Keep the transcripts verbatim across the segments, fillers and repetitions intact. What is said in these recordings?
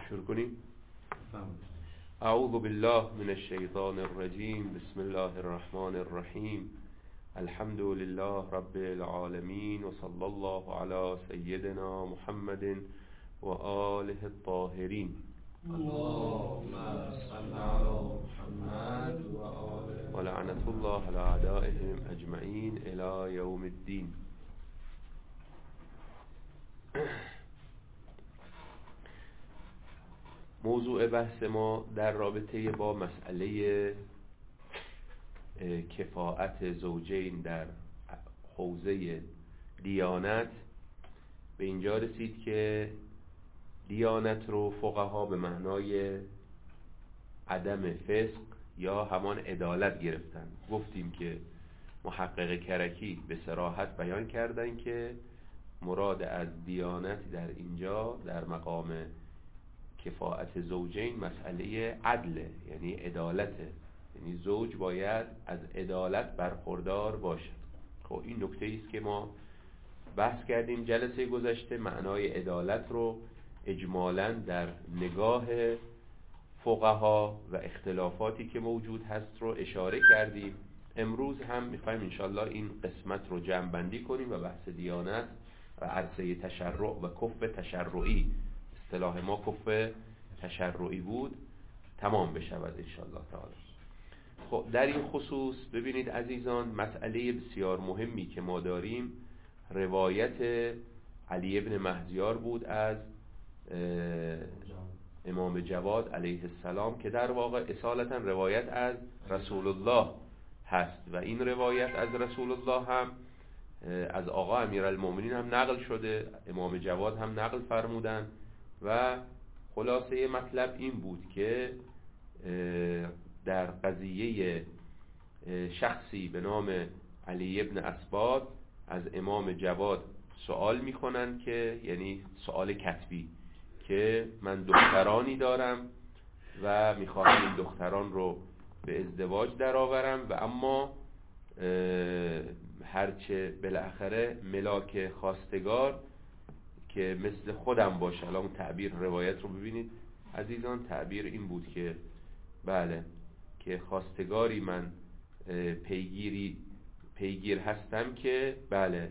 شروع کنیم. اعوذ بالله من الشیطان الرجیم. بسم الله الرحمن الرحیم. الحمد لله رب العالمین و صلی الله علی سیدنا محمد و آله الطاهرین. اللهم صل علی محمد و آله و لعنت الله علی اعدائهم اجمعین الی یوم الدین. موضوع بحث ما در رابطه با مسئله کفاءت زوجین در حوزه دیانت به اینجا رسید که دیانت رو فقها به معنای عدم فسق یا همان عدالت گرفتن. گفتیم که محقق کرکی به صراحت بیان کردن که مراد از دیانت در اینجا در مقام کفاءت زوجین مسئله عدله، یعنی عدالته، یعنی زوج باید از عدالت برخوردار باشد. خب این نکته ایست که ما بحث کردیم جلسه گذشته، معنای عدالت رو اجمالاً در نگاه فقها و اختلافاتی که موجود هست رو اشاره کردیم. امروز هم میخوایم انشالله این قسمت رو جمع بندی کنیم و بحث دیانت و عرصه تشرع و کف تشرعی، اصطلاح ما کف تشرعی بود، تمام بشود انشالله تعالی. خب در این خصوص ببینید عزیزان، مسئله بسیار مهمی که ما داریم روایت علی ابن مهدیار بود از امام جواد علیه السلام که در واقع اصالتا روایت از رسول الله هست و این روایت از رسول الله هم از آقا امیرالمومنین هم نقل شده، امام جواد هم نقل فرمودن و خلاصه مطلب این بود که در قضیه شخصی به نام علی ابن اسباد از امام جواد سوال میکنن که یعنی سوال کتبی که من دخترانی دارم و میخواهم این دختران رو به ازدواج درآورم و اما هرچه بالاخره ملاک خواستگار که مثل خودم باشه. الان تعبیر روایت رو ببینید عزیزان، تعبیر این بود که بله که خواستگاری من پیگیری پیگیر هستم که بله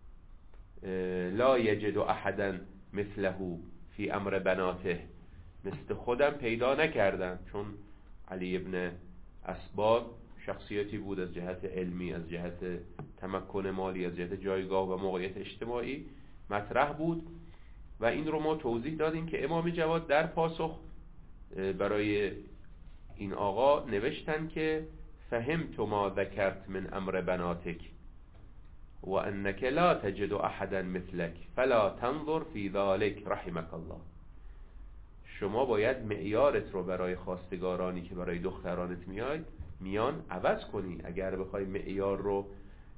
لا یجد احدا مثله فی امر بناته، مثل خودم پیدا نکردم. چون علی ابن اسباد شخصیتی بود از جهت علمی، از جهت تمکن مالی، از جهت جایگاه و موقعیت اجتماعی مطرح بود و این رو ما توضیح دادیم که امام جواد در پاسخ برای این آقا نوشتن که فهمت ما ذکرت من امر بناتک و انک لا تجد احدا مثلک فلا تنظر فی ذلک رحمک الله. شما باید معیارت رو برای خواستگارانی که برای دخترانت میاد میان عوض کنی. اگر بخوای معیار رو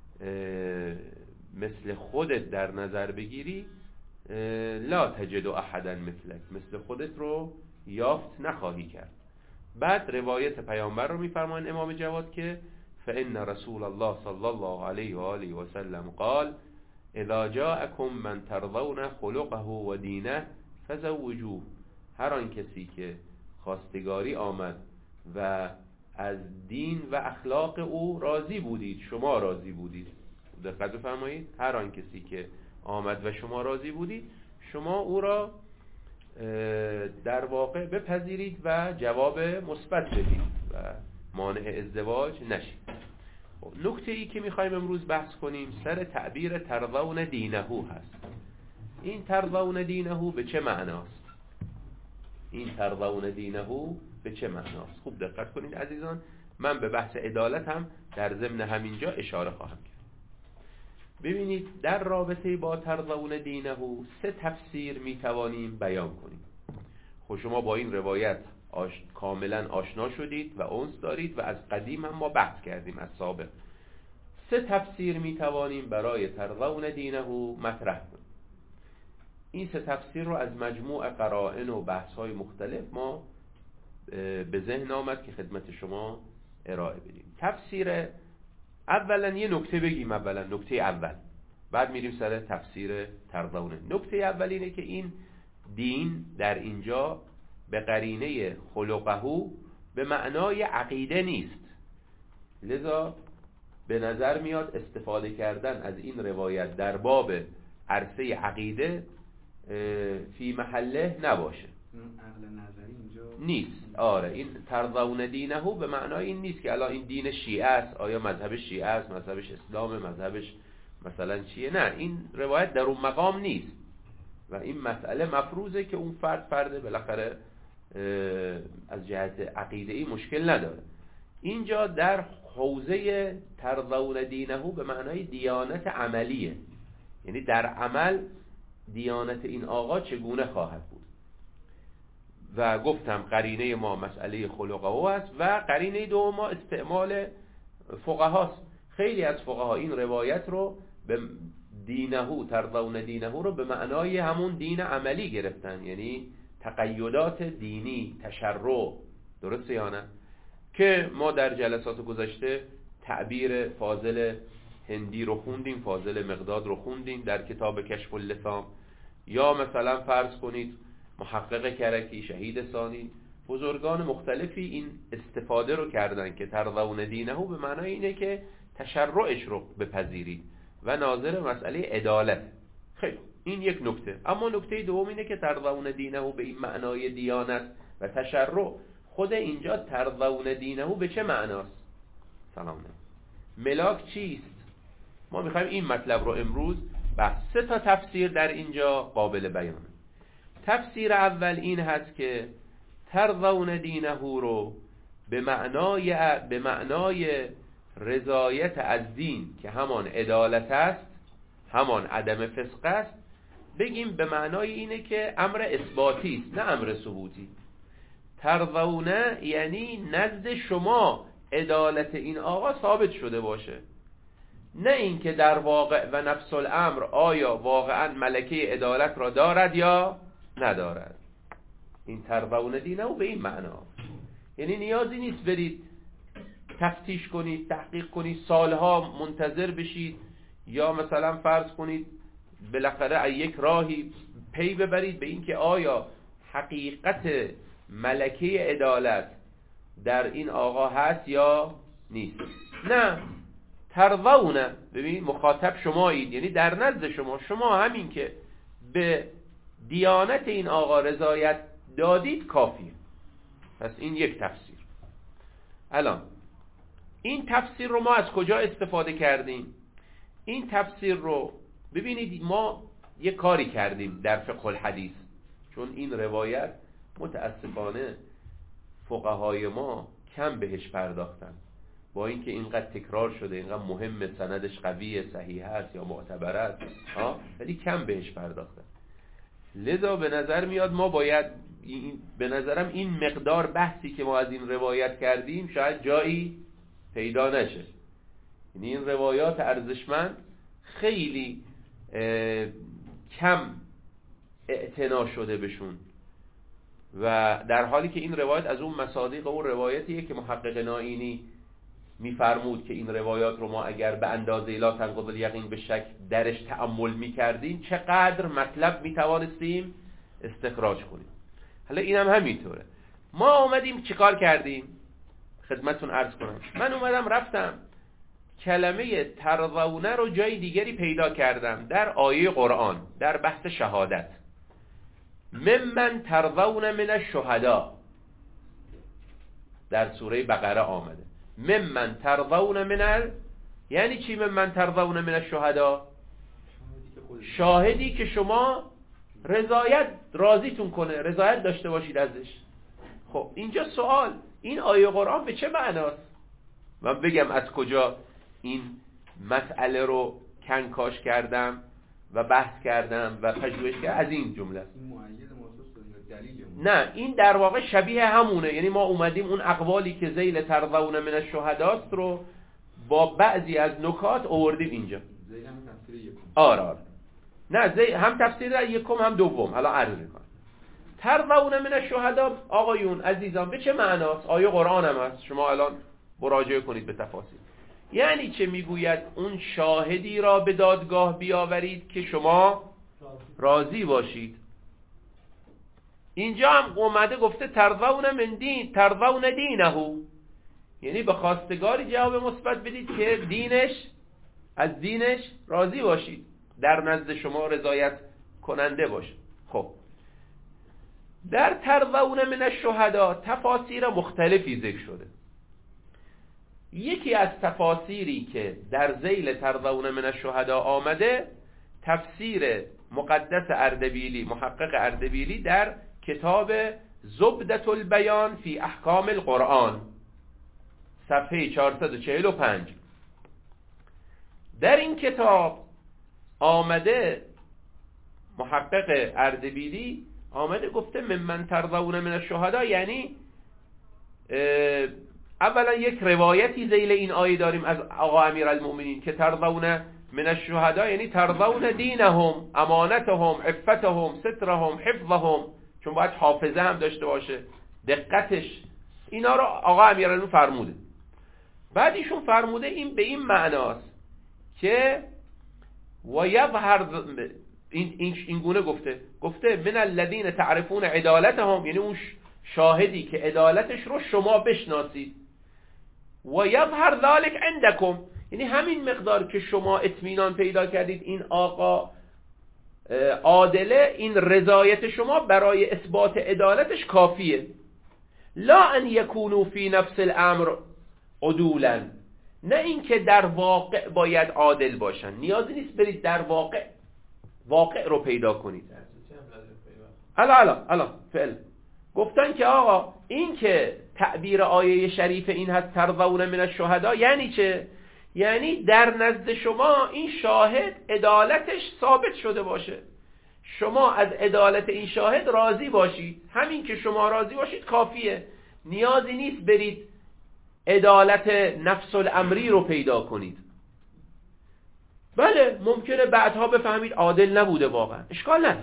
مثل خودت در نظر بگیری لا تجد احدا مثلک، مثل خودت رو یافت نخواهی کرد. بعد روایت پیامبر رو میفرمان امام جواد که فإن رسول الله صلی الله علیه و آله و سلم قال اذا جاءكم من ترضون خلقه و دینه فزوجوه. هر آن کسی که خواستگاری آمد و از دین و اخلاق او راضی بودید، شما راضی بودید، دقت بفرمایید، هر آن کسی که آمد و شما راضی بودید شما او را در واقع بپذیرید و جواب مثبت بدید و مانع ازدواج نشید. نکته ای که میخوایم امروز بحث کنیم سر تعبیر ترضون دینه هست. این ترضون دینه به چه معناست؟ این ترضون دینه به چه معناست؟ خوب دقت کنید عزیزان، من به بحث عدالت هم در ضمن همینجا اشاره خواهم کرد. ببینید در رابطه با ترضون دینه سه تفسیر میتوانیم بیان کنیم. خب شما با این روایت آش... کاملا آشنا شدید و انس دارید و از قدیم هم ما بحث کردیم از سابق. سه تفسیر میتوانیم برای ترضون دینه مطرح کنیم. این سه تفسیر رو از مجموع قرائن و بحث‌های مختلف ما به ذهن آمد که خدمت شما ارائه بدیم. تفسیر اولا یه نکته بگیم، اولا نکته اول، بعد میریم سر تفسیر ترضون. نکته اول اینه که این دین در اینجا به قرینه خلقه به معنای عقیده نیست. لذا به نظر میاد استفاده کردن از این روایت در باب عرصه عقیده فی محله نباشه. عقل نظری اینجا نیست. آره این ترضون دینه به معنای این نیست که الان این دین شیعه است، آیا مذهب شیعه است، مذهبش اسلام، مذهبش مثلا چیه. نه، این روایت در اون مقام نیست و این مسئله مفروضه که اون فرد فرد بالاخره از جهت عقیده‌ای مشکل نداره. اینجا در حوزه ترضون دینه به معنای دیانت عملیه، یعنی در عمل دیانت این آقا چگونه خواهد بود. و گفتم قرینه ما مسئله خلقه است و قرینه دوم ما استعمال فقهاست. خیلی از فقها این روایت رو به دینه ترضون دینه رو به معنای همون دین عملی گرفتن، یعنی تقیدات دینی، تشرع. درسته یا نه؟ که ما در جلسات گذشته تعبیر فاضل هندی رو خوندیم، فاضل مقداد رو خوندیم در کتاب کشف اللثام، یا مثلا فرض کنید محقق کرکی، شهید ثانی، بزرگان مختلفی این استفاده رو کردن که ترضون دینه به معنای اینه که تشرعش رو بپذیرید و ناظر مسئله عدالت. خیلی این یک نکته. اما نکته دوم اینه که ترضون دینه به این معنای دیانت و تشرع، خود اینجا ترضون دینه به چه معناست؟ سلام نه. ملاک چیست؟ ما میخوایم این مطلب رو امروز بحث. سه تا تفسیر در اینجا قابل بیانه. تفسیر اول این هست که ترضون دینه رو به معنای به معنای رضایت از دین که همان عدالت است، همان عدم فسق است، بگیم به معنای اینه که امر اثباتی است نه امر ثبوتی. ترضون یعنی نزد شما عدالت این آقا ثابت شده باشه، نه اینکه در واقع و نفس الامر آیا واقعا ملکه عدالت را دارد یا ندارد. این ترضون دینه به این معنا، یعنی نیازی نیست برید تفتیش کنید، تحقیق کنید، سالها منتظر بشید، یا مثلا فرض کنید بالاخره یک راهی پی ببرید به اینکه آیا حقیقت ملکه عدالت در این آقا هست یا نیست. نه، ترضون، ببین مخاطب شمایید، یعنی در نزد شما شما همین که به دیانت این آقا رضایت دادید کافیه. پس این یک تفسیر. الان این تفسیر رو ما از کجا استفاده کردیم؟ این تفسیر رو ببینید ما یک کاری کردیم در فقه الحدیث، چون این روایت متاسفانه فقهای ما کم بهش پرداختن، با اینکه اینقدر تکرار شده، اینقدر مهم، سندش قویه، صحیح است یا معتبر است، ها، ولی کم بهش پرداختن. لذا به نظر میاد ما باید این، به نظرم این مقدار بحثی که ما از این روایت کردیم شاید جایی پیدا نشه. یعنی این روایات ارزشمند خیلی کم اعتنا شده بشون، و در حالی که این روایت از اون مصادیق اون روایتیه که محقق نائینی میفرمود که این روایات رو ما اگر به اندازه لا تنقض الیقین به شک درش تأمل میکردیم چقدر مطلب میتوانستیم استخراج کنیم. حالا اینم هم همینطوره. ما اومدیم چیکار کردیم؟ خدمتون عرض کنم، من اومدم رفتم کلمه ترضونه رو جای دیگری پیدا کردم در آیه قرآن در بحث شهادت. ممن ترضون من الشهداء در سوره بقره آمده. ممن ترضون من ال... یعنی چی ممن ترضون من الشهداء؟ شاهدی که شما رضایت راضیتون کنه، رضایت داشته باشید ازش. خب اینجا سوال، این آیه قرآن به چه معناست؟ من بگم از کجا این مسئله رو کنکاش کردم و بحث کردم و پژوهش کردم. از این جمله است. نه، این در واقع شبیه همونه. یعنی ما اومدیم اون اقوالی که ذیل ترضون من الشهداء رو با بعضی از نکات آوردیم اینجا. ذیل هم تفسیر یکم. آره آره. نه ذیل هم تفسیر یکم هم دوم. حالا عرض میکنم. ترضون من الشهداء آقایون عزیزان به چه معناست؟ آیه قرآن هم هست، شما الان مراجعه کنید به تفاسیر. یعنی چه میگوید؟ اون شاهدی را به دادگاه بیاورید که شما راضی باشید. اینجا هم اومده گفته ترضون من دین ترضون دینه، یعنی به خواستگاری جواب مثبت بدید که دینش از دینش راضی باشید، در نزد شما رضایت کننده باشه. خب در ترضون من الشهدا تفاسیر مختلفی ذکر شده. یکی از تفاسیری که در ذیل ترضون من الشهدا آمده تفسیر مقدس اردبیلی، محقق اردبیلی در کتاب زبدة البیان فی احکام القرآن صفحه چهارصد و چهل و پنج. در این کتاب آمده محقق اردبیلی آمده گفته ممن ترضون من الشهدا، یعنی اولا یک روایتی ذیل این آیه داریم از آقا امیرالمؤمنین که ترضون من الشهدا یعنی ترضون دینهم، امانتهم، عفتهم، سترهم، حفظهم، چون باید حافظه هم داشته باشه، دقتش، اینا رو آقا امیرالمؤمنین فرموده. بعد ایشون فرموده این به این معناست که و یظهر این این این گونه گفته گفته من الذین تعرفون عدالتهم، یعنی اون شاهدی که عدالتش رو شما بشناسید، و یظهر ذلک عندکم، یعنی همین مقدار که شما اطمینان پیدا کردید این آقا عادله، این رضایت شما برای اثبات عدالتش کافیه. لا ان یکونوا فی نفس الامر عدولا، نه اینکه در واقع باید عادل باشن، نیازی نیست برید در واقع واقع رو پیدا کنید. الا الا الا فعلا گفتن که آقا این که تعبیر آیه شریف این هست ترضون من الشهدا یعنی چه؟ یعنی در نزد شما این شاهد عدالتش ثابت شده باشه، شما از عدالت این شاهد راضی باشید، همین که شما راضی باشید کافیه، نیازی نیست برید عدالت نفس الامری رو پیدا کنید. بله ممکنه بعدها بفهمید عادل نبوده، واقعا اشکال نداره،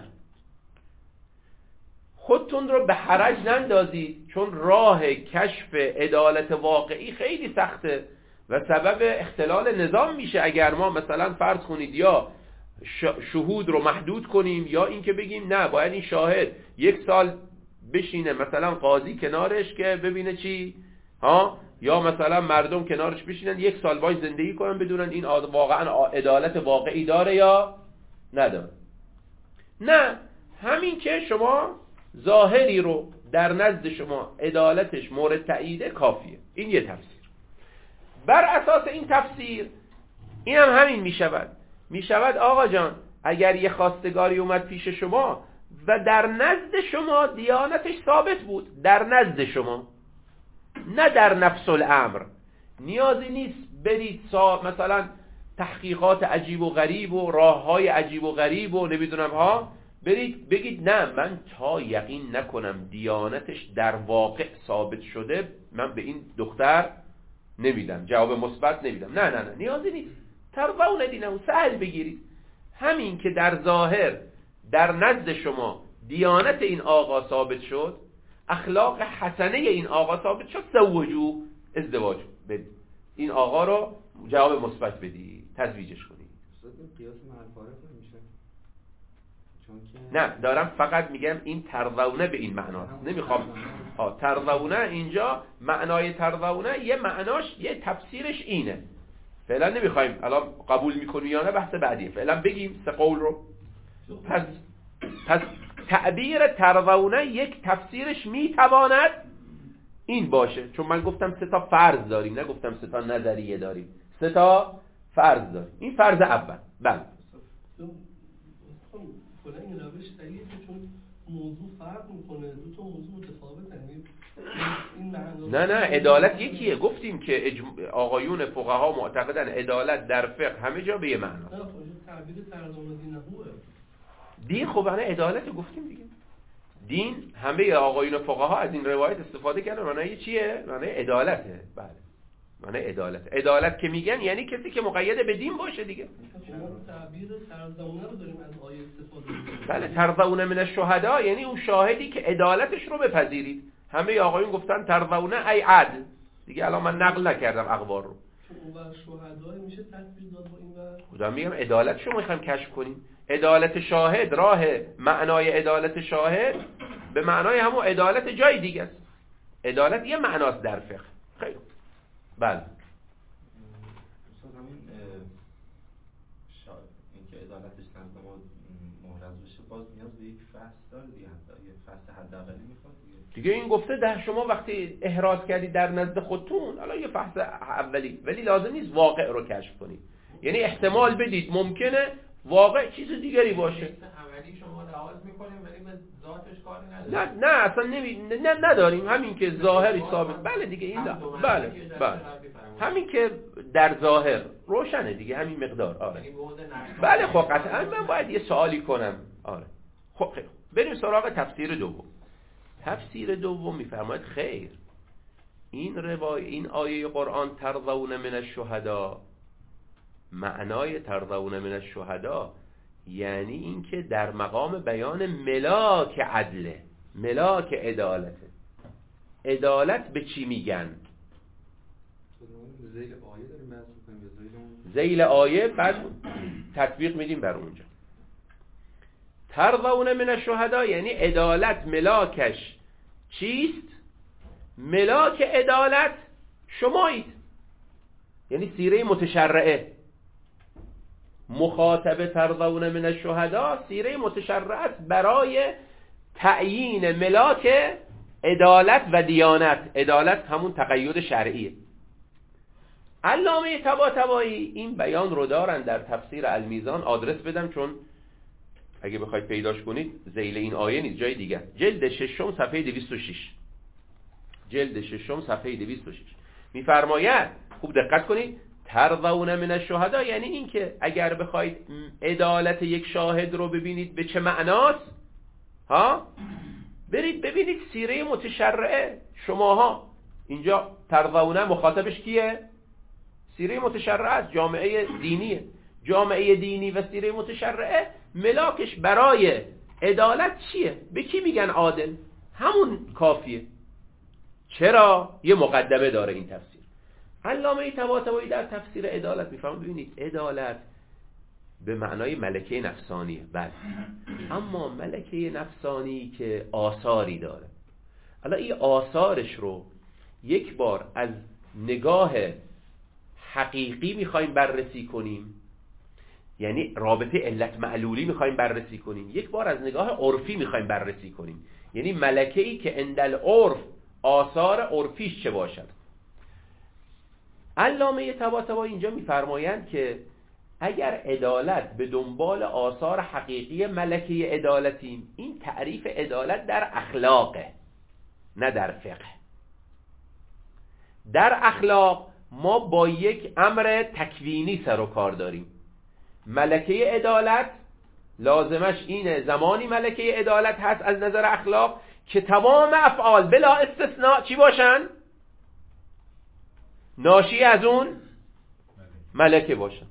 خودتون رو به حرج نندازید، چون راه کشف عدالت واقعی خیلی سخته و سبب اختلال نظام میشه. اگر ما مثلا فرض کنید یا شهود رو محدود کنیم یا اینکه بگیم نه باید این شاهد یک سال بشینه مثلا قاضی کنارش که ببینه چی ها، یا مثلا مردم کنارش بشینن یک سال باید زندگی کنن بدونن این واقعا عدالت واقعی داره یا نداره. نه، همین که شما ظاهری رو در نزد شما عدالتش مورد تأییده کافیه. این یه تفسیر. بر اساس این تفسیر این هم همین می شود می شود آقا جان اگر یه خواستگاری اومد پیش شما و در نزد شما دیانتش ثابت بود، در نزد شما نه در نفس الامر، نیازی نیست برید مثلا تحقیقات عجیب و غریب و راههای عجیب و غریب و نمیدونم ها برید بگید نه من تا یقین نکنم دیانتش در واقع ثابت شده من به این دختر نمیدم، جواب مثبت نمیدم. نه نه نه نیازی نیست، ترضون دینه سهل بگیرید، همین که در ظاهر در نزد شما دیانت این آقا ثابت شد، اخلاق حسنه این آقا ثابت شد، زوجو ازدواج بدید، این آقا رو جواب مثبت بدید، تزویجش کنید. قیاس مع الفارق نمیشه؟ چون که نه دارم فقط میگم این ترضونه به این معناست، نمیخوام ها ترضونه اینجا معنای ترضونه یه معناش یه تفسیرش اینه، فعلا نمیخوایم الان قبول میکنی یا نه بحث بعدیه، فعلا بگیم سه قول رو. پس پس تعبیر ترضونه یک تفسیرش میتواند این باشه، چون من گفتم سه تا فرض داریم، نگفتم سه تا نظریه داریم، سه تا فرض داریم. این فرض اول. بله کلا این روش صحیحه چون موضوع فرق میکنه، دو تا موضوع متفاوتن. این معنی نه نه عدالت یکیه، گفتیم که اجم... آقایون فقها معتقدن عدالت در فقه همه جا به یه معناست. نه خب تعبیر ترضون دینه دین خب معنی عدالت گفتیم دیگه، دین همه آقایون فقها از این روایت استفاده کردن، معنی چیه؟ معنی عدالته. بله معنی عدالت. عدالت که میگن یعنی کسی که مقید به دین باشه دیگه. شما تعبیر ترضونه رو داریم از آیه استفاده می‌کنیم. بله ترضون من الشهدا یعنی اون شاهدی که عدالتش رو بپذیرید. همه آقایون گفتن ترضونه ای عدل دیگه، الان من نقل نکردم اخبار رو. چون اون ور شهدا میشه تطبیق داد با این ور. خدا میگم عدالت شما میخوایم کشف کنیم. عدالت شاهد، راه معنای عدالت شاهد به معنای همون عدالت جای دیگه است. عدالت یه معناست در فقه. خیلی بله. استاد همین شاید اینکه عدالتش نزد ما محرز بشه باز نیاز به یک فصل داره دیگه، حتی یه فصل حداقلی میخواد دیگه. دیگه این گفته ده شما وقتی احراز کردی در نزد خودتون حالا یه فصل اولی، ولی لازم نیست واقع رو کشف کنید. یعنی احتمال بدید ممکنه واقع چیز دیگری باشه. اولی شما لحاظ میکنیم ولی به ذاتش کاری نداریم. نه نه اصلا نمی... نه نداریم، همین که ظاهری ثابت. بله دیگه این دا. بله بله همین که در ظاهر روشنه دیگه، همین مقدار. آره بله خب قطعا من باید یه سوالی کنم. آره خب خیلی بریم سراغ تفسیر دوم. تفسیر دوم میفرماید خیر این روای این آیه قرآن ترضون من الشهدا، معنای ترضون من الشهدا یعنی این که در مقام بیان ملاک عدله، ملاک عدالته. عدالت به چی میگن؟ ذیل آیه داریم بحث می‌کنیم، ذیل آیه بعد تطبیق میدیم بر اونجا. ترضون من الشهدا یعنی عدالت ملاکش چیست؟ ملاک عدالت شمایید، یعنی سیره متشرعه. مخاطب ترضون من الشهدا سیره متشرعه است برای تعیین ملاک عدالت و دیانت. عدالت همون تقید شرعیه. علامه طباطبایی این بیان رو دارن در تفسیر المیزان. آدرس بدم چون اگه بخواید پیداش کنید ذیل این آیه نیست، جای دیگه. جلد ششم صفحه دویست و شش. جلد ششم صفحه دویست و شش میفرماید، خوب دقت کنید، ترضون من الشهدا یعنی این که اگر بخواید عدالت یک شاهد رو ببینید به چه معناست، ها برید ببینید سیره متشرعه شماها. اینجا ترضون مخاطبش کیه؟ سیره متشرعه است، جامعه دینیه. جامعه دینی و سیره متشرعه ملاکش برای عدالت چیه؟ به کی میگن عادل؟ همون کافیه. چرا؟ یه مقدمه داره این تفسیر. علامه طباطبایی در تفسیر عدالت میفهمه ببینید عدالت به معنای ملکه نفسانیه، بله، اما ملکه نفسانی که آثاری داره. حالا این آثارش رو یک بار از نگاه حقیقی میخوایم بررسی کنیم، یعنی رابطه علت معلولی میخوایم بررسی کنیم، یک بار از نگاه عرفی میخوایم بررسی کنیم، یعنی ملکه‌ای که اندل عرف آثار عرفیش چه باشد. علامه طباطبایی اینجا میفرمایند که اگر عدالت به دنبال آثار حقیقی ملکه عدالتیم، این تعریف عدالت در اخلاقه نه در فقه. در اخلاق ما با یک امر تکوینی سر و کار داریم. ملکه عدالت لازمش اینه زمانی ملکه عدالت هست از نظر اخلاق که تمام افعال بلا استثناء چی باشن؟ ناشی از اون ملکه باشن.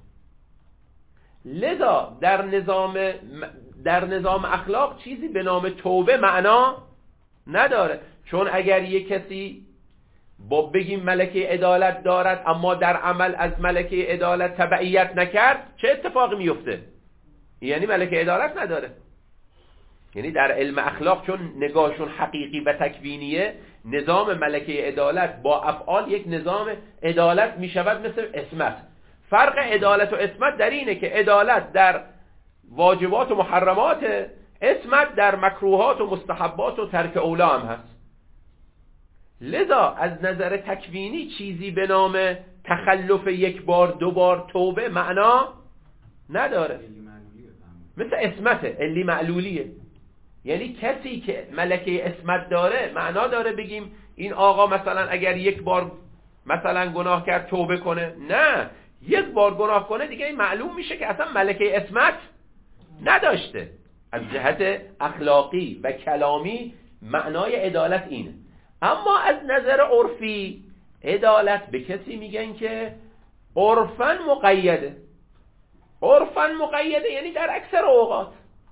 لذا در نظام در نظام اخلاق چیزی به نام توبه معنا نداره، چون اگر یک کسی با بگیم ملکه عدالت دارد اما در عمل از ملکه عدالت تبعیت نکرد، چه اتفاقی میفته؟ یعنی ملکه عدالت نداره. یعنی در علم اخلاق چون نگاهشون حقیقی و تکوینیه، نظام ملکه عدالت با افعال یک نظام عدالت میشود مثل عصمت. فرق عدالت و عصمت در اینه که عدالت در واجبات و محرمات، عصمت در مکروهات و مستحبات و ترک اولا هم هست. لذا از نظر تکوینی چیزی به نام تخلف یک بار دو بار توبه معنا نداره، مثل عصمت علی معلولیه. یعنی کسی که ملکه عصمت داره معنا داره بگیم این آقا مثلا اگر یک بار مثلا گناه کرد توبه کنه؟ نه، یک بار گناه کنه دیگه این معلوم میشه که اصلا ملکه عصمت نداشته. از جهت اخلاقی و کلامی معنای عدالت اینه. اما از نظر عرفی عدالت به کسی میگن که عرفاً مقیده. عرفاً مقیده یعنی در اکثر اوقات،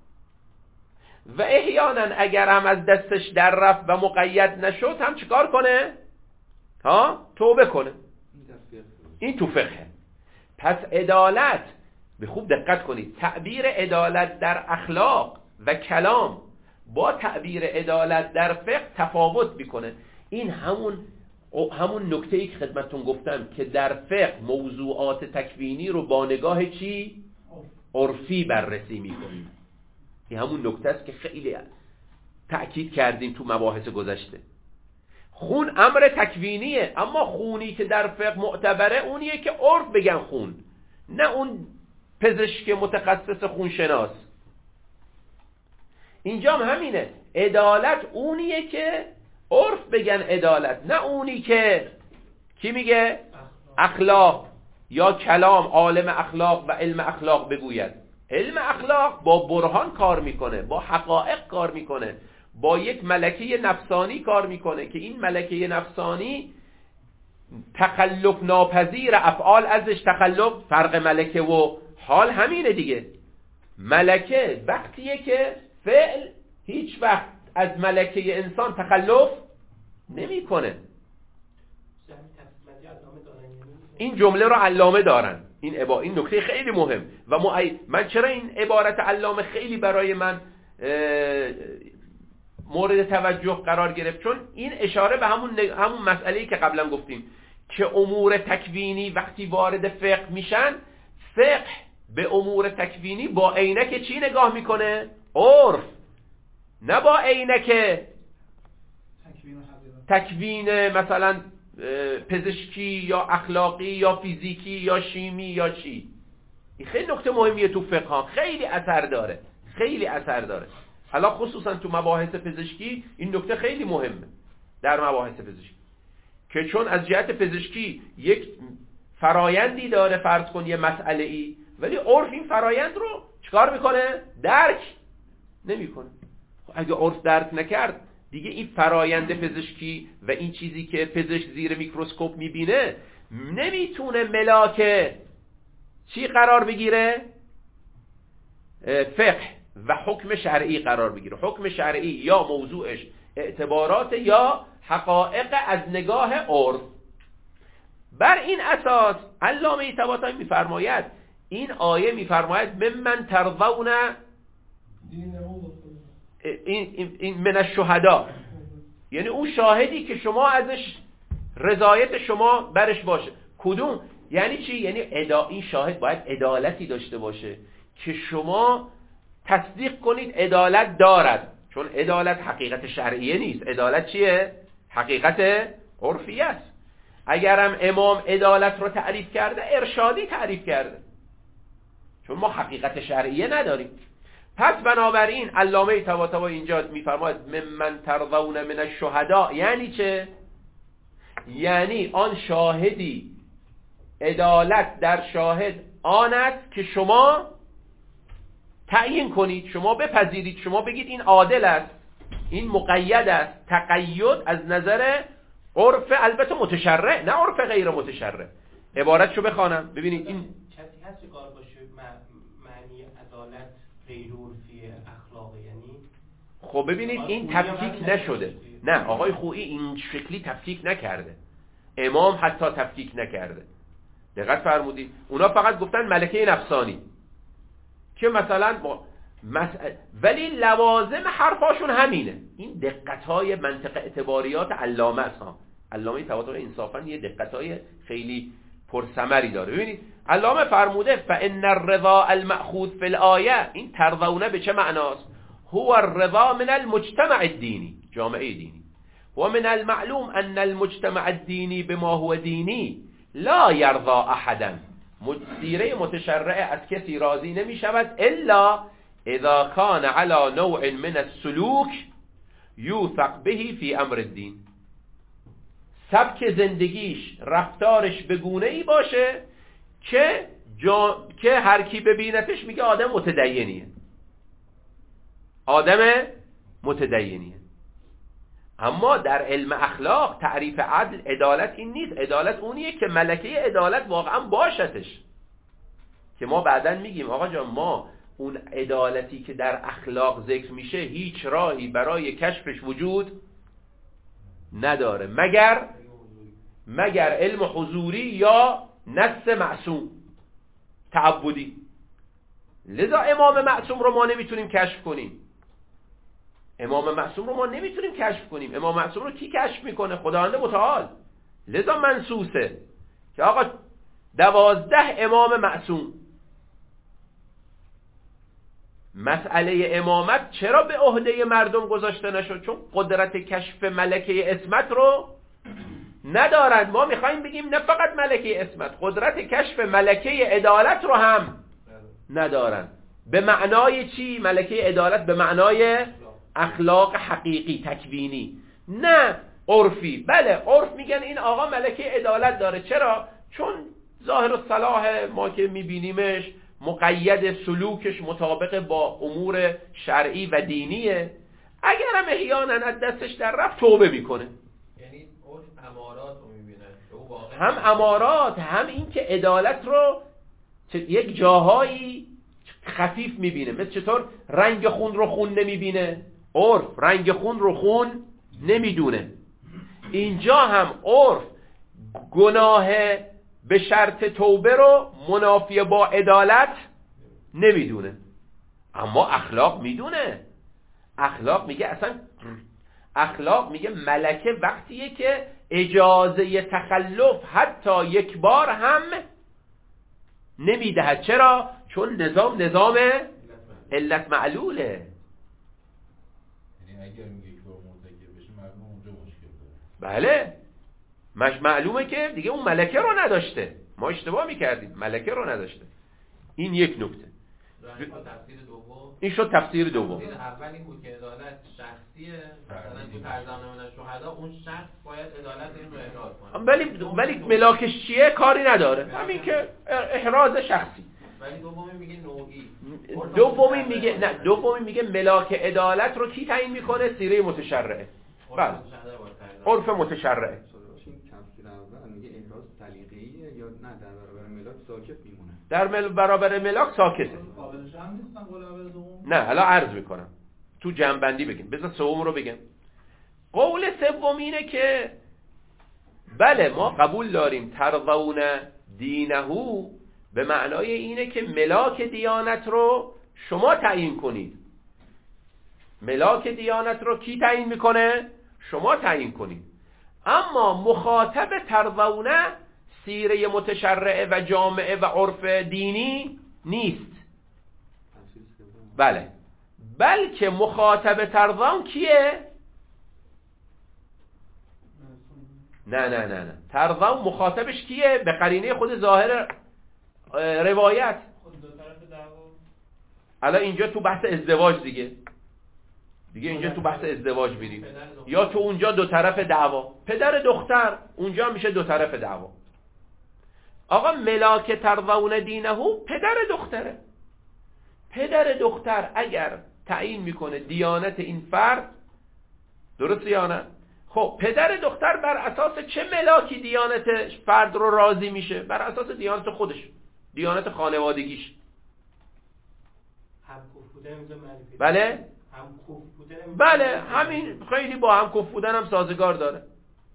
و احیانا اگر هم از دستش در رفت و مقید نشد هم چیکار کنه؟ ها؟ توبه کنه. این تو فقه. پس عدالت، به خوب دقت کنید، تعبیر عدالت در اخلاق و کلام با تعبیر عدالت در فقه تفاوت میکنه. این همون همون نکته‌ای که خدمتتون گفتم که در فقه موضوعات تکوینی رو با نگاه چی؟ عرفی بررسی میکنیم. این همون نکته است که خیلی تأکید کردیم تو مباحث گذشته. خون امر تکوینیه، اما خونی که در فقه معتبره اونیه که عرف بگن خون، نه اون پزشک متخصص خونشناس. اینجا هم همینه، عدالت اونیه که عرف بگن عدالت، نه اونی که کی میگه؟ اخلاق یا کلام عالم اخلاق و علم اخلاق بگوید. علم اخلاق با برهان کار میکنه، با حقایق کار میکنه، با یک ملکه نفسانی کار میکنه که این ملکه نفسانی تخلف ناپذیر، افعال ازش تخلف، فرق ملکه و حال همینه دیگه. ملکه وقتیه که فعل هیچ وقت از ملکه انسان تخلف نمی کنه. این جمله رو علامه دارن. این عبا... این نکته خیلی مهم و معی... من چرا این عبارت علامه خیلی برای من مورد توجه قرار گرفت؟ چون این اشاره به همون نگ... همون مسئله‌ای که قبلا گفتیم که امور تکوینی وقتی وارد فقه میشن، فقه به امور تکوینی با عینک چی نگاه میکنه؟ عرف، نه با عینک تکوین مثلا پزشکی یا اخلاقی یا فیزیکی یا شیمی یا چی. این خیلی نکته مهمیه تو فقه ها، خیلی اثر داره، خیلی اثر داره. حالا خصوصا تو مباحث پزشکی این نکته خیلی مهمه. در مباحث پزشکی که چون از جهت پزشکی یک فرایندی داره، فرض کن یه مسئله ای، ولی عرف این فرایند رو چیکار میکنه؟ درک نمیکنه. اگه عرف درک نکرد دیگه این فرایند پزشکی و این چیزی که پزشک زیر میکروسکوپ میبینه نمیتونه ملاک چی قرار بگیره؟ فقه و حکم شرعی قرار بگیره. حکم شرعی یا موضوعش اعتبارات یا حقایق از نگاه عرف. بر این اساس علامه طباطبایی میفرماید، این آیه میفرماید ممن ترضون این, این من الشهدا، یعنی اون شاهدی که شما ازش رضایت شما برش باشه. کدوم؟ یعنی چی؟ یعنی ادا... این شاهد باید عدالتی داشته باشه که شما تصدیق کنید عدالت دارد، چون عدالت حقیقت شرعیه نیست. عدالت چیه؟ حقیقت عرفیه است. اگرم امام عدالت رو تعریف کرده ارشادی تعریف کرده، چون ما حقیقت شرعیه نداریم. پس بنابراین علامه طباطبایی اینجا میفرماید ممن ترضون من الشهدا، یعنی چه؟ یعنی آن شاهدی، عدالت در شاهد آن است که شما تعیین کنید، شما بپذیرید، شما بگید این عادل است، این مقید است. تقید از نظر عرف، البته متشرع، نه عرف غیر متشرع. عبارتشو بخوانم ببینید. این کسی هست که کار باشه معنی عدالت غیر عرفی اخلاقی، یعنی خب ببینید این تفکیک نشده. نه آقای خویی این شکلی تفکیک نکرده، امام حتی تفکیک نکرده. دقت فرمودید؟ اونا فقط گفتن ملکه نفسانی که مثلا با مسئله، ولی لوازم حرفاشون همینه. این دقت‌های منطق اعتباریات علامه است ها. علامه طباطبایی انصافا یه دقت‌های خیلی پرثمری داره. ببینید علامه فرموده فان الرضا المأخوذ فی الآیه، این ترضونه به چه معناست؟ هو الرضا من المجتمع الدینی، جامعه دینی. و من المعلوم ان المجتمع الدینی بما هو دینی لا یرضا احدا، مدیره متشرع از کسی راضی نمی شود الا اذا کان على نوع من السلوک یوثق به فی امر الدین، سبک زندگیش، رفتارش به گونه‌ای باشه که جا... که هر کی ببینتش میگه آدم متدینیه، آدم متدینیه. اما در علم اخلاق تعریف عدل، عدالت این نیست. عدالت اونیه که ملکه عدالت واقعا باشتش، که ما بعداً میگیم آقا جان ما اون عدالتی که در اخلاق ذکر میشه هیچ راهی برای کشفش وجود نداره مگر مگر علم حضوری یا نص معصوم تعبدی. لذا امام معصوم رو ما نمیتونیم کشف کنیم. امام معصوم رو ما نمیتونیم کشف کنیم. امام معصوم رو کی کشف میکنه؟ خداوند متعال. لذا منصوصه که آقا دوازده امام معصوم. مسئله امامت چرا به عهده مردم گذاشته نشد؟ چون قدرت کشف ملکه اسمت رو ندارند. ما میخوایم بگیم نه فقط ملکه اسمت، قدرت کشف ملکه عدالت رو هم ندارند. به معنای چی؟ ملکه عدالت به معنای اخلاق حقیقی تکوینی، نه عرفی. بله عرف میگن این آقا ملکه عدالت داره. چرا؟ چون ظاهر الصلاح ما که میبینیمش مقید، سلوکش مطابق با امور شرعی و دینیه. اگرم احیانا از دستش در رفت توبه میکنه. یعنی عرف امارات رو میبینه، هم امارات، هم این که عدالت رو یک جاهایی خفیف میبینه. مثل چطور رنگ خون رو خون نمیبینه؟ عرف رنگ خون رو خون نمیدونه. اینجا هم عرف گناه به شرط توبه رو منافی با عدالت نمیدونه، اما اخلاق میدونه. اخلاق میگه اصلا اخلاق میگه ملکه وقتیه که اجازه تخلف حتی یک بار هم نمیدهد. چرا؟ چون نظام نظام علت معلوله. یعنی اگر میگه یک بار مرتکب بشه مردم اونجا مشکل داره. بله مش معلومه که دیگه اون ملکه رو نداشته. ما اشتباه میکردیم، ملکه رو نداشته. این یک نکته. تفسیر دوم این شد تفسیر دوم. تفسیر اول این بود که عدالت شخصیه، مثلا تو فرزانه شهدا اون شخص باید عدالت این رو احراز کنه. ولی ولی ملاکش چیه؟ کاری نداره، همین که احراز شخصی. ولی دومی میگه نوعی. دومی میگه نه، دومی میگه ملاک عدالت رو کی تعیین میکنه؟ سیره متشرعه. بله عرف متشرعه. این تفسیر اول میگه احراز سلیقه‌ایه یا نه در برابر ملاک ساکت میمونه؟ در مل... برابر ملاک ساکته. قابلش هم نیستن قول اول دوم. نه حالا عرض میکنم تو جنبندی بگیم. بذار سوم رو بگم. قول سوم اینه که بله ما قبول داریم ترضون دینهو به معنای اینه که ملاک دیانت رو شما تعیین کنید. ملاک دیانت رو کی تعیین میکنه؟ شما تعیین کنید. اما مخاطب ترضونه سیره متشرعه و جامعه و عرف دینی نیست. بله بلکه مخاطب ترضون کیه؟ نه نه نه نه ترضون مخاطبش کیه؟ به قرینه خود ظاهر روایت. الان اینجا تو بحث ازدواج دیگه دیگه اینجا تو بحث ازدواج میریم، یا تو اونجا دو طرف دعوا، پدر دختر، اونجا میشه دو طرف دعوا. آقا ملاک ترضون دینهو پدر دختره. پدر دختر اگر تعیین میکنه دیانت این فرد، درست یا نه؟ خب پدر دختر بر اساس چه ملاکی دیانت فرد رو راضی میشه؟ بر اساس دیانت خودش، دیانت خانوادگیش. هم کف بودن اینجا معرفی. بله هم کف بودن. بله همین خیلی با هم کف بودن هم سازگار داره.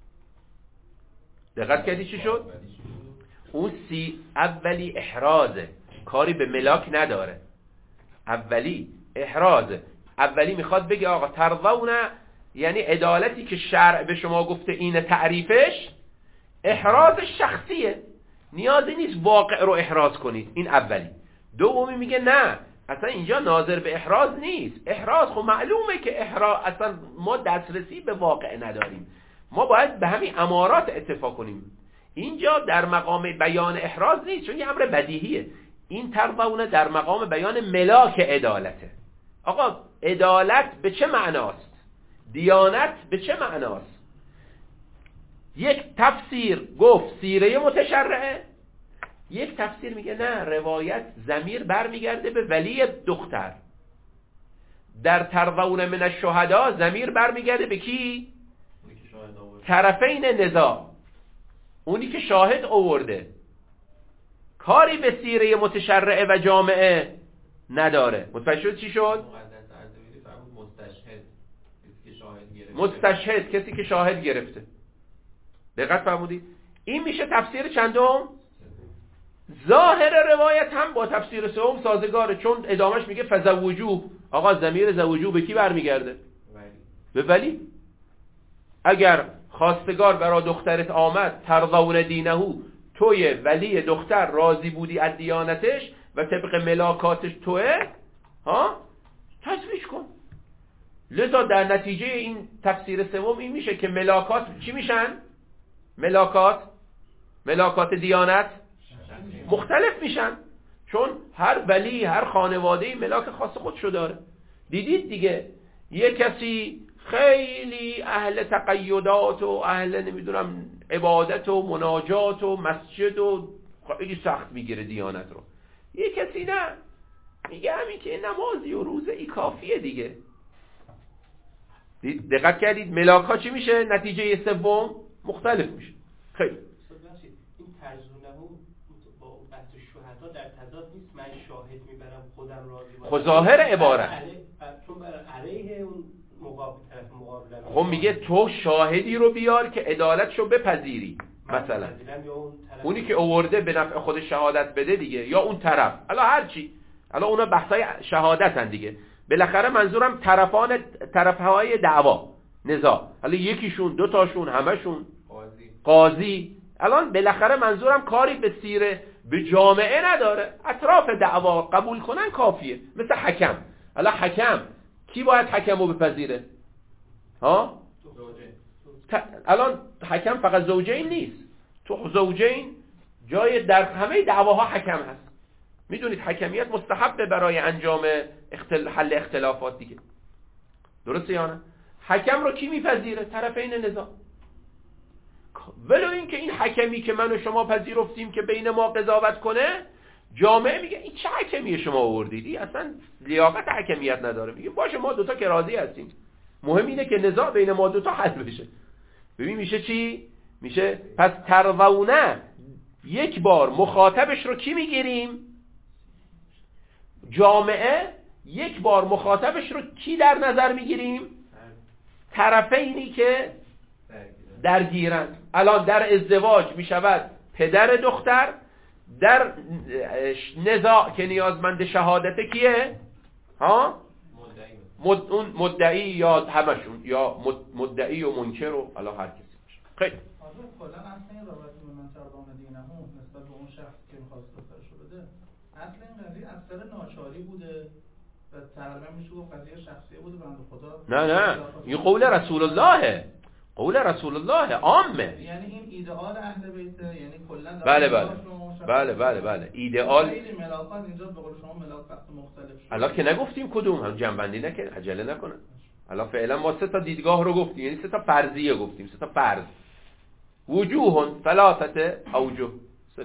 دقت کردی چی شد؟ اون سی اولی احرازه، کاری به ملاک نداره. اولی احرازه. اولی میخواد بگه آقا ترضونه یعنی عدالتی که شرع به شما گفته اینه تعریفش احراز شخصیه، نیازی نیست واقع رو احراز کنید. این اولی. دومی میگه نه اصلا اینجا ناظر به احراز نیست. احراز خب معلومه که احراز اصلا ما دسترسی به واقع نداریم، ما باید به همین امارات اتفاق کنیم. اینجا در مقام بیان احراز نیست چون یه امر بدیهیه. این ترضونه در مقام بیان ملاک عدالته. آقا عدالت به چه معناست؟ دیانت به چه معناست؟ یک تفسیر گفت سیره متشرعه، یک تفسیر میگه نه روایت ضمیر برمیگرده به ولی دختر. در ترضون من الشهدا ضمیر برمیگرده به کی؟ طرفین نزاع، اونی که شاهد آورده. کاری به سیره متشرعه و جامعه نداره. متوجه شد چی شد؟ مستشهد کسی که شاهد گرفته. دقت فرمودید؟ این میشه تفسیر چندم؟ ظاهر روایت هم با تفسیر سوم سازگاره چون ادامش میگه فزوجوه. آقا ضمیر زوجوه به کی برمیگرده؟ به ولی. اگر خواستگار برای دخترت آمد ترضون دینهو، توی ولی دختر راضی بودی از دیانتش و طبق ملاکاتش توه، ها تزویج کن. لذا در نتیجه این تفسیر سوم این میشه که ملاکات چی میشن؟ ملاکات ملاکات دیانت مختلف میشن، چون هر ولی هر خانواده‌ای ملاک خاص خودشو داره. دیدید دیگه یه کسی خیلی اهل تقیدات و اهل نمیدونم عبادت و مناجات و مسجد و خیلی سخت میگیره دیانت رو، یه کسی نه میگه همین که نمازی و روزه ای کافیه دیگه. دقت کردید ملاکا چی میشه؟ نتیجه سوم مختلف میشه. خیلی این ترزونه با بحث شهدا در تضاد نیست؟ من شاهد میبرم خودم راضی باشم، خب ظاهر عبارت چون برای علیه اون مقابل طرف مقابل. خب میگه تو شاهدی رو بیار که عدالتشو بپذیری، مثلا اونی که آورده به نفع خود شهادت بده دیگه، یا اون طرف، الا هر چی، الا اونا بحثای شهادتن دیگه. بالاخره منظورم طرفان طرفهای دعوا نزاع، حالا یکیشون دو تاشون همشون قاضی قاضی الان بالاخره منظورم کاری به سیره به جامعه نداره، اطراف دعوا قبول کنن کافیه. مثل حکم، حالا حکم کی باید حکم رو بپذیره؟ ها؟ ت... الان حکم فقط زوجین نیست، تو زوجین جای در همه دعواها حکم هست. میدونید حکمیت مستحبه برای انجام اختل... حل اختلافات دیگه، درسته یا نه؟ حکم رو کی میپذیره؟ طرفین نزاع. ولو این که این حکمی که من و شما پذیرفتیم که بین ما قضاوت کنه، جامعه میگه این چه حکمیه شما آوردید، اصلا لیاقت حکمیت نداره. میگه باشه ما دوتا که راضی هستیم، مهم اینه که نزاع بین ما دوتا حل بشه. ببین میشه چی؟ میشه پس ترضونه یک بار مخاطبش رو کی میگیریم؟ جامعه یک بار مخاطبش رو کی در نظر میگیریم؟ طرفینی که درگیرن. الان در ازدواج میشود پدر دختر، در نزاع که نیازمند شهادت کیه؟ ها؟ مد... اون مدعی یا همشون، یا مدعی و منکر و الان هر کسی باشه. خیلی آره کلا اصلا این رابطه به من ترضون دینهو نسبت به اون شخص که می‌خواست دخترشو بده، اصلا این قضیه اثر ناچاری بوده و تقریبا میشه گفت قضیه شخصیه بوده بنده خدا. نه نه این قول رسول الله، قول رسول الله عامه. یعنی این ایدئال اهل بیت، یعنی کلا بله بله بله بله بله ایدئال. خیلی ملاقات اینجا به قول شما ملاقات مختلف شد. الان که نگفتیم کدوم، هم جنبندی نکنه، عجله نکنه. الان فعلا ما سه تا دیدگاه رو گفتیم، یعنی سه تا فرضیه گفتیم، سه تا فرض. وجوه ثلاثه اوجه سه.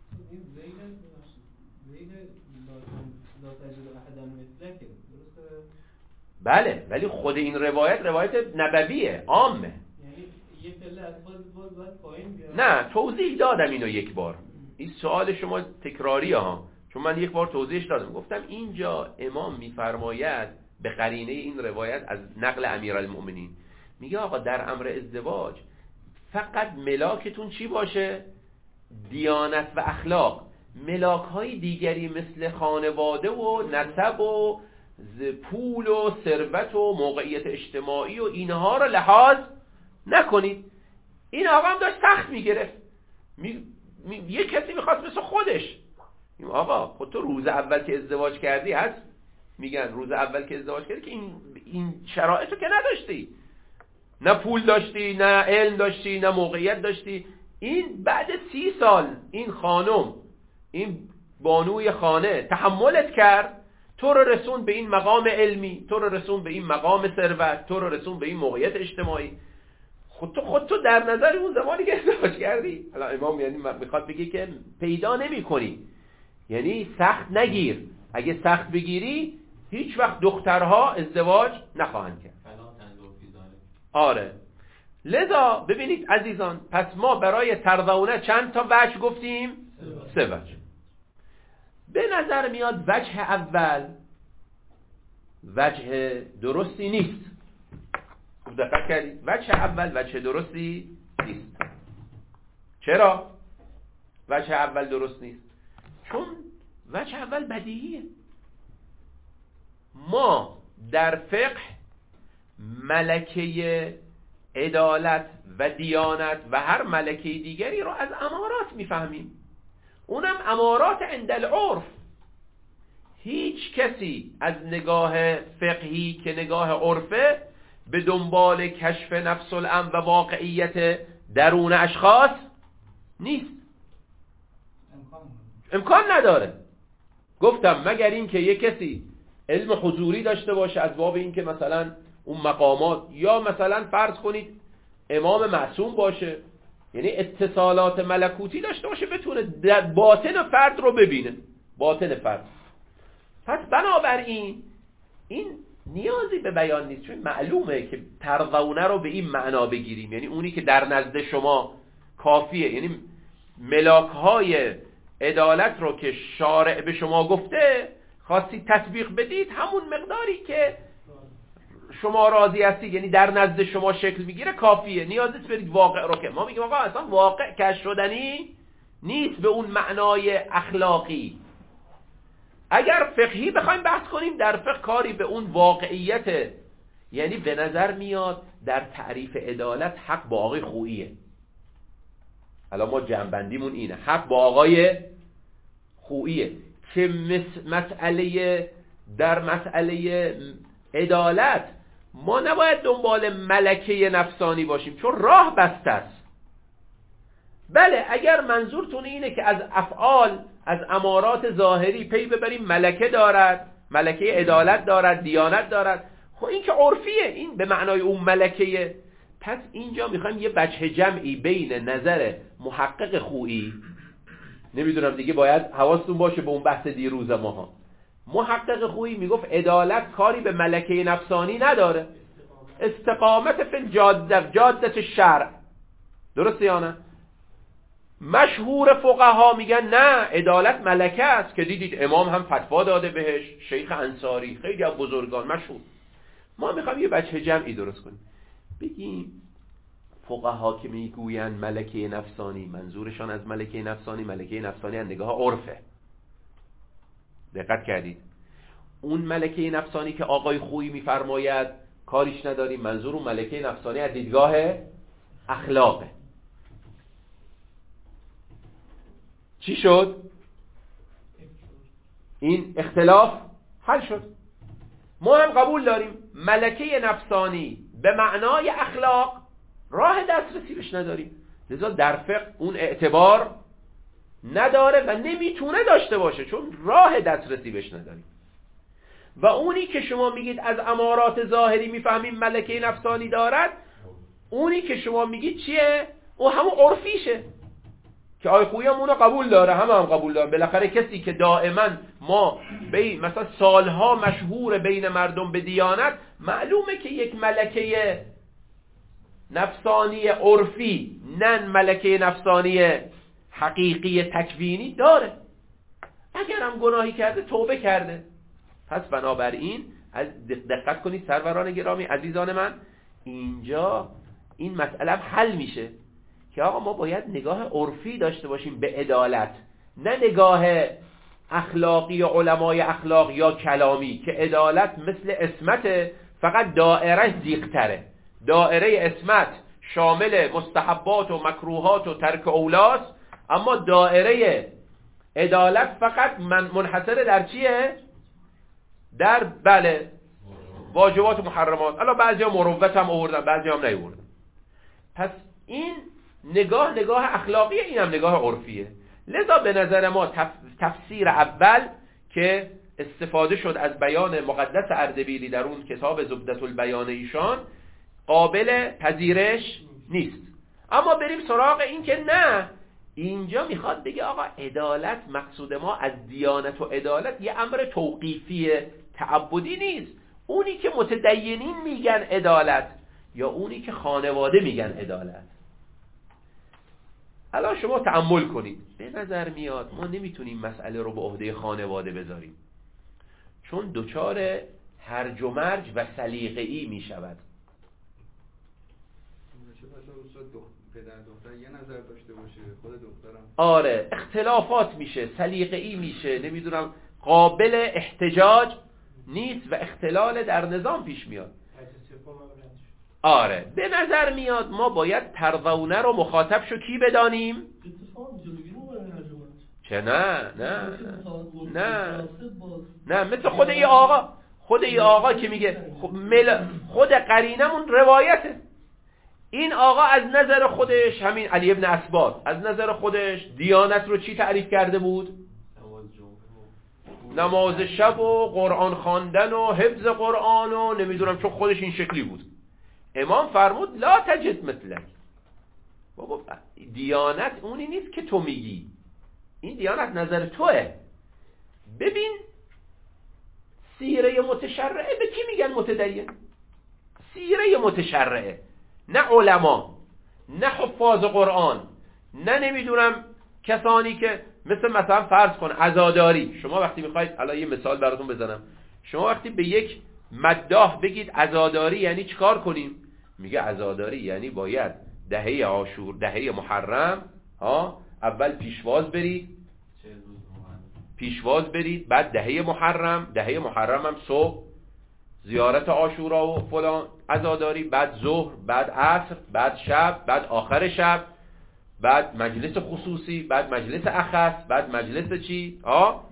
بله ولی خود این روایت روایت نبویه عامه. یه پله از خود باز باید پایین بیارم. نه توضیح دادم اینو یک بار، این سوال شما تکراریه ها، چون من یک بار توضیحش دادم، گفتم اینجا امام میفرماید به قرینه این روایت از نقل امیرالمؤمنین، میگه آقا در امر ازدواج فقط ملاکتون چی باشه؟ دیانت و اخلاق. ملاک های دیگری مثل خانواده و نسب و پول و ثروت و موقعیت اجتماعی و اینها رو لحاظ نکنید. این آقا هم داشت سخت میگرفت، می... می... یه کسی میخواست مثل خودش. آقا خود تو روز اول که ازدواج کردی هست، میگن روز اول که ازدواج کردی که این, این شرایطو که نداشتی، نه پول داشتی، نه علم داشتی، نه موقعیت داشتی. این بعد سی سال این خانم، این بانوی خانه تحملت کرد، تو رو رسون به این مقام علمی، تو رو رسون به این مقام ثروت، تو رو رسون به این موقعیت اجتماعی. خود تو خود تو در نظر اون زمانی که ازدواج کردی، الان امام یعنی میخواد بگه که پیدا نمی کنی، یعنی سخت نگیر. اگه سخت بگیری هیچ وقت دخترها ازدواج نخواهند کرد. آره لذا ببینید عزیزان، پس ما برای ترضونه چند تا وجه گفتیم؟ سه وجه. به نظر میاد وجه اول وجه درستی نیست. خوب دقت کردید؟ وجه اول وجه درستی نیست. چرا وجه اول درست نیست؟ چون وجه اول بدیهیه. ما در فقه ملکه عدالت و دیانت و هر ملکه دیگری رو از امارات میفهمیم، اونم امارات عند العرف. هیچ کسی از نگاه فقهی که نگاه عرفه به دنبال کشف نفس الامر و واقعیت درون اشخاص نیست، امکان نداره. گفتم مگر این که یک کسی علم حضوری داشته باشه از باب این که مثلا اون مقامات، یا مثلا فرض کنید امام معصوم باشه، یعنی اتصالات ملکوتی داشته باشه، بتونه باطن فرد رو ببینه، باطن فرد. پس بنابراین این نیازی به بیان نیست، چون معلومه که ترضونه رو به این معنا بگیریم، یعنی اونی که در نزد شما کافیه، یعنی ملاکهای عدالت رو که شارع به شما گفته خواستید تطبیق بدید، همون مقداری که شما راضی هستید، یعنی در نزد شما شکل میگیره کافیه، نیاز نیست برید واقع رو که ما میگیم آقا اصلا واقع کشف شدنی نیست به اون معنای اخلاقی. اگر فقهی بخوایم بحث کنیم، در فقه کاری به اون واقعیت، یعنی به نظر میاد در تعریف عدالت حق با آقای خوییه. الان ما جنبندیمون اینه، حق با آقای خوییه که مسئله در مسئله عدالت ما نباید دنبال ملکه نفسانی باشیم، چون راه بسته است. بله اگر منظورتون اینه که از افعال، از امارات ظاهری پی ببریم ملکه دارد، ملکه عدالت دارد، دیانت دارد، خب این که عرفیه، این به معنای اون ملکه. پس اینجا میخوایم یه وجه جمعی بین نظر محقق خویی، نمیدونم دیگه باید حواستون باشه به اون بحث دیروز ماها، محقق خویی میگفت عدالت کاری به ملکه نفسانی نداره، استقامت فی الجاده، جادت شرع، درسته یا نه؟ مشهور فقها میگن نه عدالت ملکه است، که دیدید امام هم فتوا داده بهش، شیخ انصاری، خیلی از بزرگان مشهور. ما میخوایم یه وجه جمعی درست کنیم، بگیم فقها که میگوین ملکه نفسانی، منظورشان از ملکه نفسانی ملکه نفسانی از نگاه عرفه. دقت کردید؟ اون ملکه نفسانی که آقای خویی میفرماید کاریش نداریم، منظور اون ملکه نفسانی از دیدگاه اخلاقه. چی شد؟ این اختلاف حل شد. ما هم قبول داریم ملکه نفسانی به معنای اخلاق راه دسترسی بهش نداریم، لذا در فقه اون اعتبار نداره و نمیتونه داشته باشه، چون راه دسترسی بهش نداریم. و اونی که شما میگید از امارات ظاهری میفهمیم ملکه نفسانی دارد، اونی که شما میگید چیه؟ او همون عرفیشه که آی خویم اونو قبول داره، همه هم قبول داره. بالاخره کسی که دائما ما بین مثلا سالها مشهور بین مردم به دیانت، معلومه که یک ملکه نفسانی عرفی، نه ملکه نفسانی حقیقی تکوینی داره. اگر هم گناهی کرده توبه کرده. پس بنابراین از دقت کنید سروران گرامی عزیزان من، اینجا این مسئله حل میشه که آقا ما باید نگاه عرفی داشته باشیم به عدالت، نه نگاه اخلاقی و علمای اخلاق یا کلامی که عدالت مثل عصمت، فقط دائره ضیق‌تره. دائره عصمت شامل مستحبات و مکروهات و ترک اولاست، اما دائره عدالت فقط من منحصر در چیه؟ در بله واجبات و محرمات. الان بعضی ها مروت هم آوردن، بعضی هم نیاوردن. پس این نگاه نگاه اخلاقی، این هم نگاه عرفیه. لذا به نظر ما تف... تفسیر اول که استفاده شد از بیان مقدس اردبیلی در اون کتاب زبدة البیان ایشان قابل پذیرش نیست. اما بریم سراغ این که نه، اینجا میخواد بگه آقا عدالت، مقصود ما از دیانت و عدالت یه امر توقیفی تعبدی نیست. اونی که متدینین میگن عدالت یا اونی که خانواده میگن عدالت. الان شما تأمل کنید، به نظر میاد ما نمیتونیم مسئله رو به عهده خانواده بذاریم، چون دچار هرج و مرج و سلیقه‌ای میشود. پدر دختر یه نظر داشته باشه، خود دخترم آره اختلافات میشه، سلیقه‌ای میشه، نمیدونم قابل احتجاج نیست و اختلال در نظام پیش میاد. آره به نظر میاد ما باید ترضونه رو مخاطب شو کی بدانیم؟ چه نه نه نه نه مثل خود ای آقا خود ای آقا که میگه خود قرینمون روایته. این آقا از نظر خودش همین علی ابن اسباط از نظر خودش دیانت رو چی تعریف کرده بود؟ نماز شب و قرآن خواندن و حفظ قرآن و نمیدونم چون خودش این شکلی بود. امام فرمود لا تجد مثلک. بابا دیانت اونی نیست که تو میگی، این دیانت نظر توه. ببین سیره متشرعه به کی میگن متدین؟ سیره متشرعه، نه علما، نه حفاظ قرآن، نه نمیدونم کسانی که مثل مثلا فرض کن عزاداری. شما وقتی میخواید الان یه مثال براتون بزنم، شما وقتی به یک مداح بگید عزاداری یعنی چیکار کنیم؟ میگه عزاداری یعنی باید دهه عاشور دهه محرم ها اول پیشواز برید پیشواز برید بعد دهه محرم دهه محرم هم صبح زیارت عاشورا و فلان عزاداری، بعد ظهر، بعد عصر، بعد شب، بعد آخر شب، بعد مجلس خصوصی، بعد مجلس اخص، بعد مجلس چی؟ ها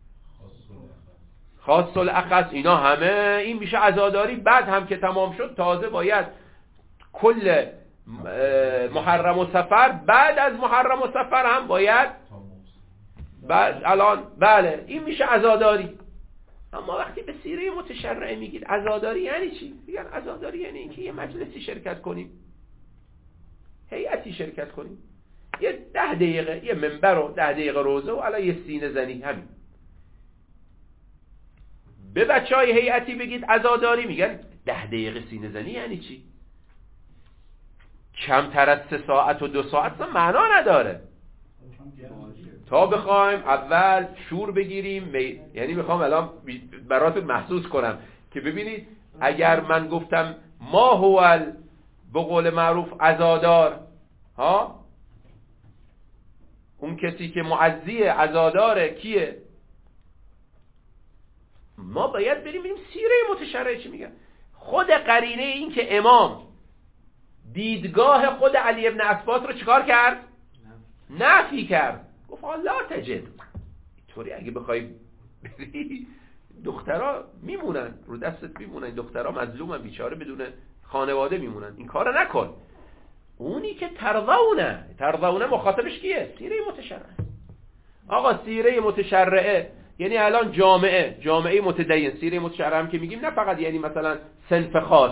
خاص الاخص. اینا همه این میشه عزاداری. بعد هم که تمام شد تازه باید کل محرم و سفر، بعد از محرم و سفر هم باید بعد الان بله این میشه عزاداری. اما وقتی به سیره متشرعه میگید عزاداری یعنی چی؟ میگن عزاداری یعنی اینکه یه مجلسی شرکت کنیم، هیئتی شرکت کنیم، یه ده دقیقه یه منبر و ده دقیقه روزه و الان یه سینه زنی، همین. به بچهای هیئتی بگید عزاداری، میگن ده دقیقه سینه زنی یعنی چی؟ کمتر از سه ساعت و دو ساعت معنا نداره. تا بخوایم اول شور بگیریم می... یعنی میخوام الان براتون محسوس کنم که ببینید اگر من گفتم ما هو ال... به قول معروف عزادار، ها اون کسی که معزی عزاداره کیه؟ ما باید بریم ببینیم سیره متشرعه چی میگن. خود قرینه این که امام دیدگاه خود علی ابن اسباط رو چیکار کرد؟ نفی کرد. گفت لا تجد. طوری اگه بخوای بری دخترها میمونن رو دستت، میمونن دخترها مظلومن بیچاره بدون خانواده میمونن. این کارو نکن. اونی که ترضونه ترضونه مخاطبش کیه؟ سیره متشرعه. آقا سیره متشرعه یعنی الان جامعه جامعه متدین. سیره متشرعه هم که میگیم نه فقط یعنی مثلا صنف خاص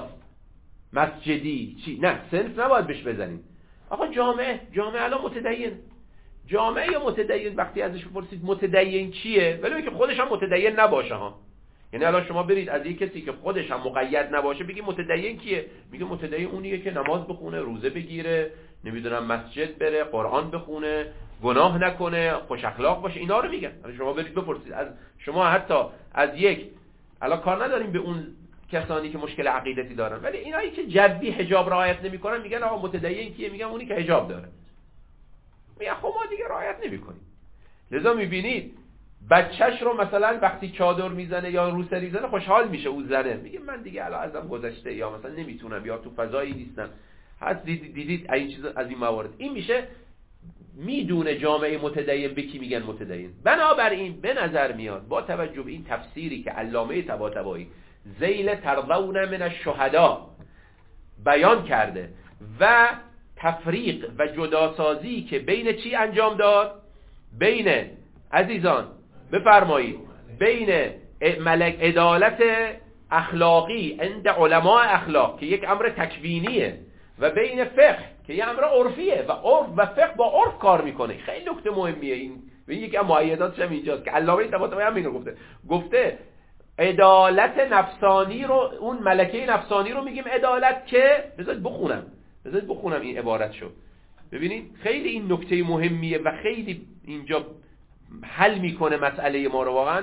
مسجدی چی، نه صنف نباید بهش بزنیم. آقا جامعه جامعه الان متدین. جامعه متدین وقتی ازش بپرسید متدین چیه، ولی که خودش هم متدین نباشه ها. یعنی الان شما برید از یک کسی که خودش هم مقید نباشه بگی متدین کیه، میگه متدین اونیه که نماز بخونه، روزه بگیره، نمیدونم مسجد بره، قرآن بخونه، گناه نکنه، خوش اخلاق باشه. اینا رو میگن. شما برید بپرسید از شما حتی از یک، الان کار نداریم به اون کسانی که مشکل عقیدتی دارن، ولی اینایی که جدی حجاب رعایت نمیکنن میگن آقا متدین کیه؟ میگن اونی که حجاب داره. میگن خب ما دیگه رعایت نمیکنیم. لذا میبینید بچهش رو مثلا وقتی چادر میزنه یا روسری میزنه خوشحال میشه اون زنه، میگه من دیگه الان ازم گذشته یا مثلا نمیتونم یا تو فضایی نیستم. هست دیدید دیدید این چیز از این موارد. این میشه میدونه جامعه متدین به کی میگن متدین. بنابراین به نظر میاد با توجه به این تفسیری که علامه طباطبایی ذیل ترضون من الشهدا بیان کرده و تفریق و جداسازی که بین چی انجام داد؟ بین عزیزان بفرمایید بین ملک عدالت اخلاقی عند علماء اخلاق که یک امر تکوینیه و بین فقه که یک امر عرفیه و عرف و فقه با عرف کار میکنه. خیلی نکته مهمیه این. ببین یکی از مؤیداتش هم اینجاست که علامه طباطبایی هم اینو گفته. گفته عدالت نفسانی رو، اون ملکه نفسانی رو میگیم عدالت که بذارید بخونم بذارید بخونم این عبارت شو. ببینید خیلی این نکته مهمیه و خیلی اینجا حل میکنه مسئله ما رو. واقعا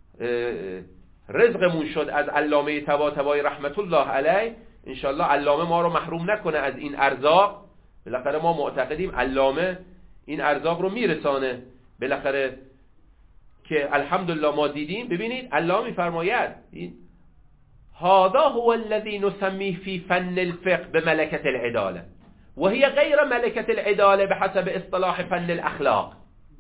رزقمون شد از علامه طباطبایی رحمت الله علیه. انشالله علامه ما رو محروم نکنه از این ارزاق. بالاخره ما معتقدیم علامه این ارزاق رو میرسانه بالاخره که الحمدلله ما دیدیم. ببینید علامه میفرماید این هذا هو الذي نسميه في فن الفقه بملكة العدالة، وهي غير ملكة العدالة بحسب اصطلاح فن الأخلاق.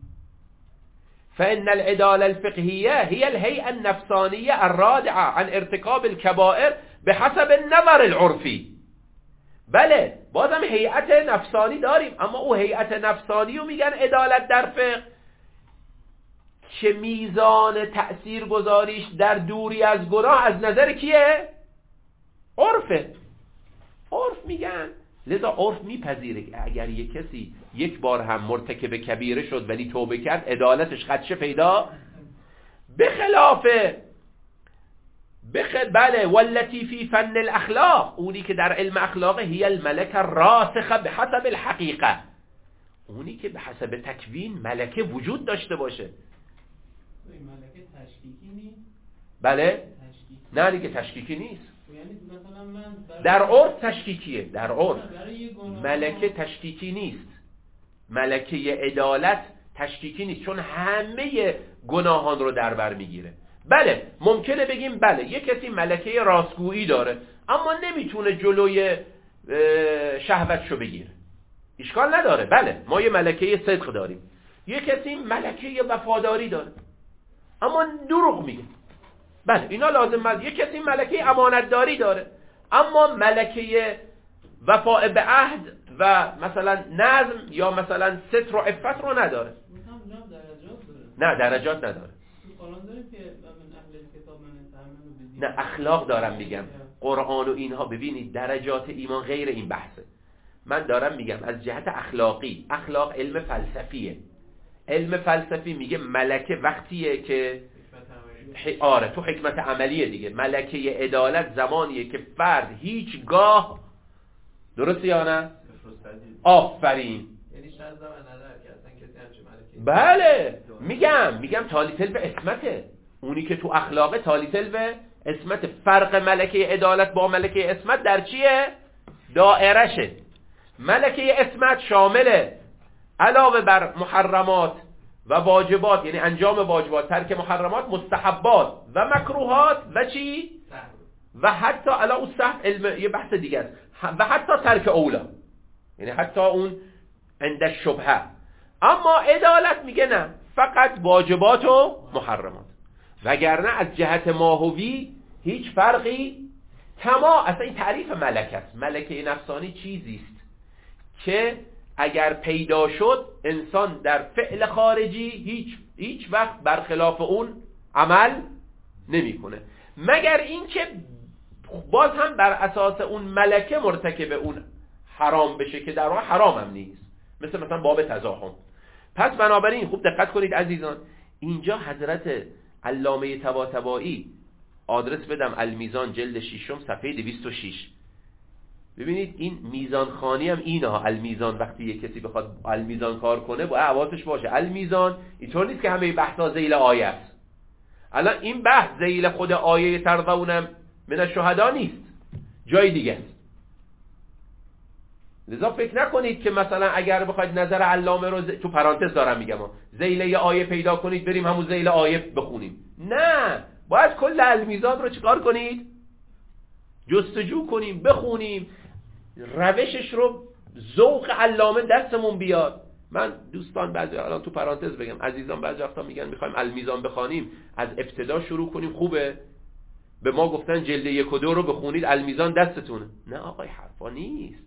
فإن العدالة الفقهية هي الهيئة النفسانية الرادعة عن ارتكاب الكبائر بحسب النظر العرفي. بله بازم هیئت نفسانی داریم، اما او هیئت نفسانی رو میگن عدالت در فقه که میزان تأثیر گذاریش در دوری از گناه از نظر کیه؟ عرفه. عرف میگن. لذا عرف میپذیره که اگر یک کسی یک بار هم مرتکب کبیره شد ولی توبه کرد عدالتش خدشه پیدا بخلاف بخل بله والتي فی فن الاخلاق، اونی که در علم اخلاق هی الملکه راسخه به حسب الحقیقه، اونی که به حسب تکوین ملکه وجود داشته باشه. این ملکه تشکیکی نیست؟ بله تشکیکی. نه دیگه تشکیکی نیست. یعنی مثلا من در عرف تشکیکیه، در عرف گناه... ملکه تشکیکی نیست. ملکه عدالت تشکیکی نیست، چون همه گناهان رو در بر میگیره. بله ممکنه بگیم بله یک کسی ملکه راستگویی داره اما نمیتونه جلوی شهوتشو بگیره، اشکال نداره. بله ما یه ملکه صدق داریم. یک کسی ملکه وفاداری داره اما دروغ میگه، بله اینا لازم است. یک کسی ملکه امانتداری داره اما ملکه وفاء به عهد و مثلا نظم یا مثلا ستر و عفت رو نداره. نه درجات نداره. نه اخلاق دارم میگم، قرآن و اینها. ببینید درجات ایمان غیر این بحثه. من دارم میگم از جهت اخلاقی. اخلاق علم فلسفیه. علم فلسفی میگه ملکه وقتیه که آره تو حکمت عملیه دیگه. ملکه عدالت زمانیه که فرد هیچگاه، درسته یا نه؟ آفرین. یعنی شاید زمان نداره که اصلا کسی همچه ملکه. بله میگم میگم تالیتل به اسمته. اونی که تو اخلاقه تالیتل به اسمت. فرق ملکه عدالت با ملکه اسمت در چیه؟ دائرشه. ملکه اسمت شامله علاوه بر محرمات و واجبات، یعنی انجام واجبات، ترک محرمات، مستحبات و مکروهات و چی؟ و حتی علا اون صحب علم یه بحث دیگه است، و حتی ترک اولا، یعنی حتی اون عند شبهه. اما عدالت میگه نه، فقط واجبات و محرمات. وگرنه از جهت ماهوی هیچ فرقی تمام. اصلا این تعریف ملکه است. ملکه نفسانی چیزی است که اگر پیدا شد انسان در فعل خارجی هیچ هیچ وقت برخلاف اون عمل نمیکنه، مگر اینکه باز هم بر اساس اون ملکه مرتکب اون حرام بشه که در واقع حرام هم نیست، مثل مثلا باب تزاحم. پس بنابراین خوب دقت کنید عزیزان، اینجا حضرت علامه طباطبایی، آدرس بدم المیزان جلد ششم صفحه دویست و شش. ببینید این میزان خانی هم اینها. المیزان وقتی یک کسی بخواد المیزان کار کنه با حواسش باشه. المیزان اینطور نیست که همه بحثا ذیل آیه است. الان این بحث ذیل خود آیه ترضونم من الشهدا نیست، جای دیگه است. لذا فکر نکنید که مثلا اگر بخواید نظر علامه رو ز... تو پرانتز دارم میگم ذیل یه آیه پیدا کنید بریم همون ذیل آیه بخونیم. نه، باید کل المیزان رو چیکار کنید؟ جستجو کنیم، بخونیم، روشش رو ذوق علامه دستمون بیاد. من دوستان بعضی الان تو پرانتز بگم، عزیزان بعضی وقتا میگن میخوایم المیزان بخونیم از ابتدا شروع کنیم، خوبه؟ به ما گفتن جلد یک و دو رو بخونید المیزان دستتونه. نه آقای، حرفا نیست.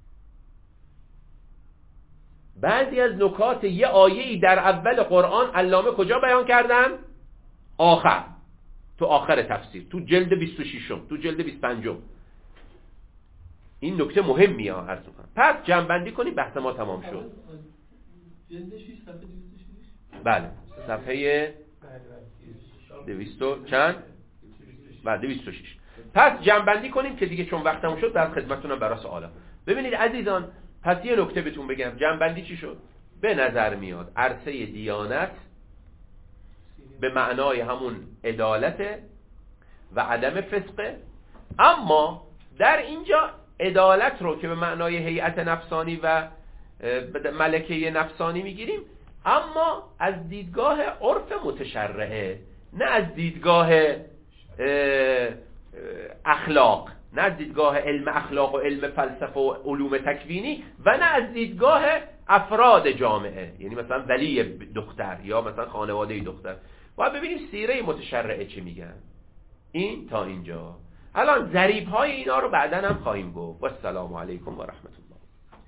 بعضی از نکات یه آیه‌ای در اول قرآن علامه کجا بیان کردن؟ آخر، تو آخر تفسیر، تو جلد بیست و شش، تو جلد بیست و پنج. این نکته مهمیه ها عرض می‌کنم. پس جمع‌بندی کنیم، بحث ما تمام شد. جلد شش صفحه دویست و شش. بله، صفحه دویست چند؟ بله دویست و شش. پس جمع‌بندی کنیم که دیگه چون وقتمون شد در خدمتتونم برای سوالا. ببینید عزیزان، پس یه نکته بهتون بگم، جمع‌بندی چی شد؟ به نظر میاد عرصه دیانت به معنای همون عدالت و عدم فسقه، اما در اینجا عدالت رو که به معنای هیئت نفسانی و ملکه نفسانی میگیریم، اما از دیدگاه عرف متشرعه، نه از دیدگاه اخلاق، نه از دیدگاه علم اخلاق و علم فلسفه و علوم تکوینی، و نه از دیدگاه افراد جامعه، یعنی مثلا ولی دختر یا مثلا خانواده دختر. باید ببینیم سیره متشرعه چی میگن. این تا اینجا. الان ضریب های اینا رو بعداً هم خواهیم گفت. و السلام علیکم و رحمت الله.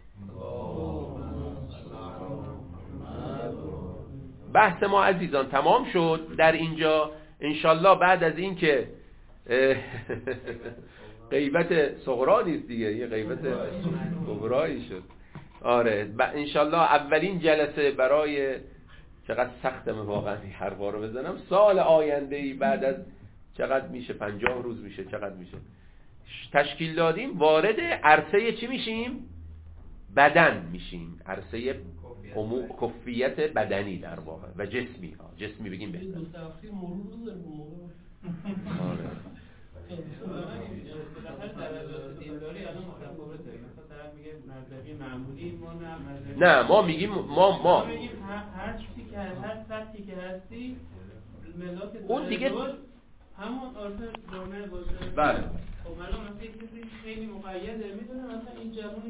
بحث ما عزیزان تمام شد در اینجا. انشالله بعد از این که غیبت صغرا نیست دیگه، یه غیبت کبرایی شد. آره انشالله اولین جلسه برای، چقدر سختمه واقعا هر بار رو بزنم، سال آینده ای بعد از چقدر میشه، پنجاه روز میشه، چقدر میشه تشکیل دادیم، وارد عرصه چی میشیم؟ بدن میشیم، عرصه امور کفیت بدنی در واقع و جسمی ها. جسمی بگیم بهتر. دو تفسیر مرور بذاریم آره نه ما میگیم ما ما میگیم هر چیزی که هر سطحی که هستی ملاک اون دیگه همون عرف جامعه باشه. بله خب مثلا مثلا چیزی خیلی مقیده، میدونه مثلا این جوون